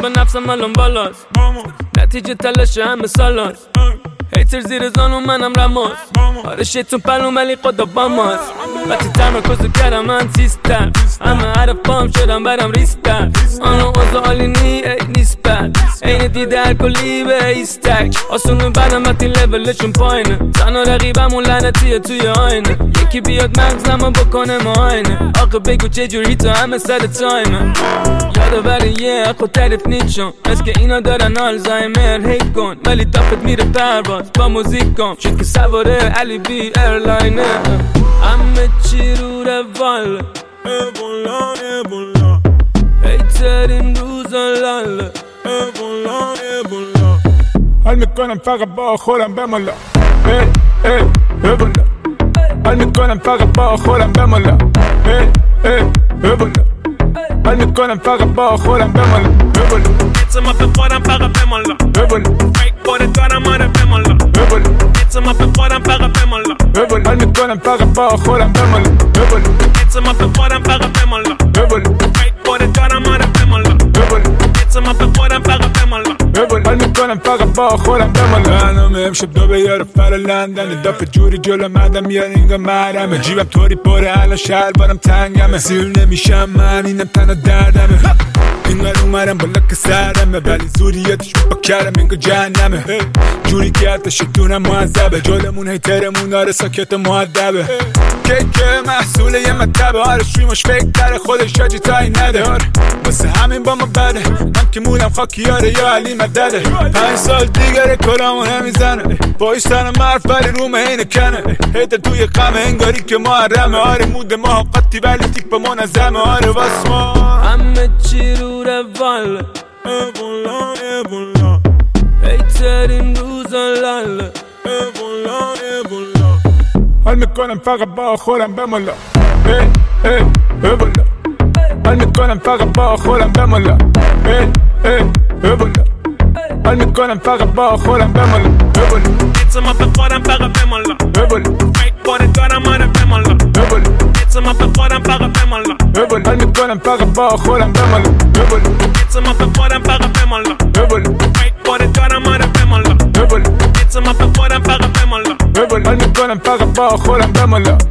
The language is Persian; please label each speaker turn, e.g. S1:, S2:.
S1: به نفسم الان بالاست، نتیجه تلاش همه سالاست. هیتر زیر زانو منم رماس، آره شیطون پلو ولی خدا با ماست. وقتی تمرکز کردم من سیستم، همه حرف پام شدم برم ریستر. آنو اوضاع عالی نی نیست بد، این دیده هر کلی به ایستک. آسونه بدم وقتی لولشون پایینه، تنها رقیبمون لعنتیه توی آینه. یکی بیاد مغزمو بکنه معاینه، آقا بگو چجوری تو همه سر تایمه. یادآور یه خود تعریف نیچون، از که اینا دارن آلزایمر. هیت کن ولی دافت میره پرواز با موزیک کن، شد که سواره علی بی ایرلاینه. همه چی رو روال ایبولا ایبولا، هیتر این روزا لاله ایبولا ایبولا.
S2: حال میکنم فقط با خودم بمالا، ایبولا. حال میکنم فقط با خودم بمالا، ایبولا. حال میکنم فقط با خودم بمالا، ایبولا.
S1: اعتماد به خودم فقط بمالا،
S2: ایبولا.
S1: فکر خودت دارم آره بمالا،
S2: ایبولا.
S1: اعتماد به خودم فقط بمالا،
S2: ایبولا. حال میکنم فقط با خودم بمالا، ایبولا.
S1: اعتماد به خودم فقط بمالا،
S2: ایبولا.
S1: فکر خودت دارم آره بمالا،
S2: ایبولا.
S1: اعتماد به خودم فقط بمالا.
S2: حال میکنم فقط با خودم بمالا. برنامه امشب دو بیاره فر لندن، دافه جوری جلو مدم میاد اینگا مرمه. جیبم طوری پره الان شهر بارم تنگمه، سیر نمیشم من اینم تنها دردمه. اینور اومرم بالا که سرمه، ولی زوریتش با کرم اینگا جهنمه. جوری که حتی شیطونم معذبه، جلمون هیترمون آره ساکت معدبه. که محصول یه مطبه، آره شویمش فکر داره خودش آجی تایی نده. آره واسه همین با ما بده، من که مولم خاکیاره یا علی مدده. 5 سال دیگره کلامو نمیزنه، باش تنم مرف ولی رومه اینه کنه. هیتر توی قمه انگاری که محرمه، آره مود ما قطی ولی تیک با منظمه. آره واس ما
S1: همه چی رو روال ایبولا ایبولا، هیتر این روزا لاله ایبولا ایبولا.
S2: حال میکنم فقط با خودم بمالا، ایبولا. حال میکنم فقط با خودم بمالا، ایبولا. حال میکنم فقط با خودم بمالا، ایبولا.
S1: اعتماد به خودم فقط بمالا،
S2: ایبولا.
S1: فکر خودت دارم آره بمالا،
S2: ایبولا.
S1: اعتماد به خودم فقط بمالا،
S2: ایبولا. حال میکنم فقط با خودم بمالا، ایبولا.
S1: اعتماد به خودم فقط بمالا،
S2: ایبولا.
S1: فکر خودت دارم آره بمالا،
S2: ایبولا.
S1: اعتماد به خودم فقط بمالا،
S2: ایبولا. حال میکنم فقط با خودم بمالا.